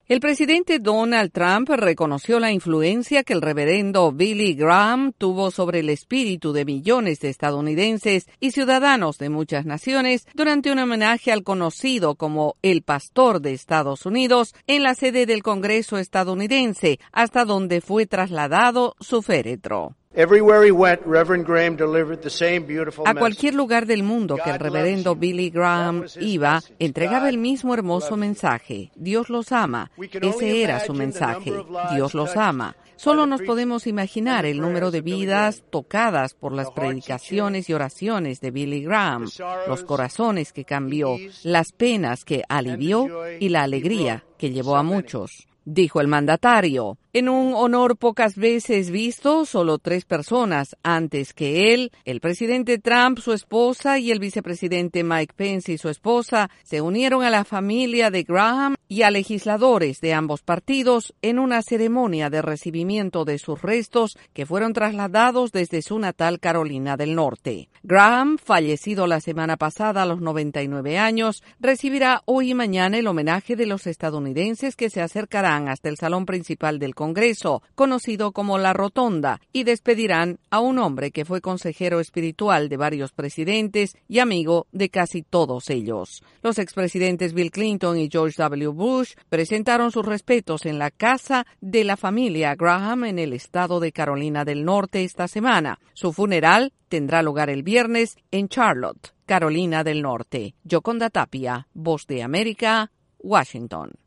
El presidente Donald Trump reconoció la influencia que el reverendo Billy Graham tuvo sobre el espíritu de millones de estadounidenses y ciudadanos de muchas naciones durante un homenaje al conocido como el pastor de Estados Unidos en la sede del Congreso estadounidense, hasta donde fue trasladado su féretro. A cualquier lugar del mundo que el reverendo Billy Graham iba, entregaba el mismo hermoso mensaje. Dios los ama. Ese era su mensaje. Dios los ama. Solo nos podemos imaginar el número de vidas tocadas por las predicaciones y oraciones de Billy Graham, los corazones que cambió, las penas que alivió y la alegría que llevó a muchos, dijo el mandatario. En un honor pocas veces visto, solo 3 personas antes que él, el presidente Trump, su esposa y el vicepresidente Mike Pence y su esposa, se unieron a la familia de Graham y a legisladores de ambos partidos en una ceremonia de recibimiento de sus restos que fueron trasladados desde su natal Carolina del Norte. Graham, fallecido la semana pasada a los 99 años, recibirá hoy y mañana el homenaje de los estadounidenses que se acercarán hasta el salón principal del Congreso, conocido como La Rotonda, y despedirán a un hombre que fue consejero espiritual de varios presidentes y amigo de casi todos ellos. Los expresidentes Bill Clinton y George W. Bush presentaron sus respetos en la casa de la familia Graham en el estado de Carolina del Norte esta semana. Su funeral tendrá lugar el viernes en Charlotte, Carolina del Norte. Yoconda Tapia, Voz de América, Washington.